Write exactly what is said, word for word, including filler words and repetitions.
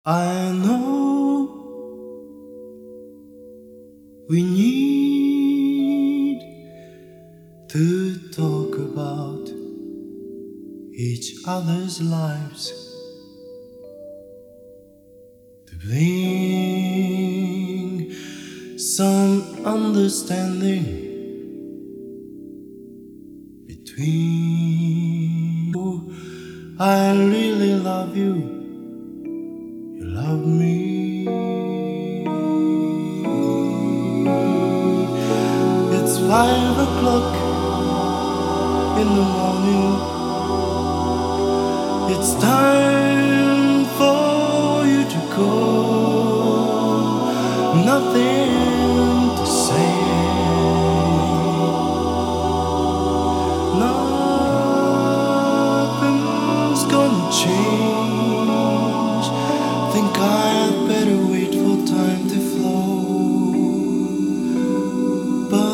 I know we need to talk about each other's lives, to bring some understanding between you. I really love you, you love me. It's five o'clock in the morning. It's time for you to go. Nothing to say. Nothing's gonna change. Think I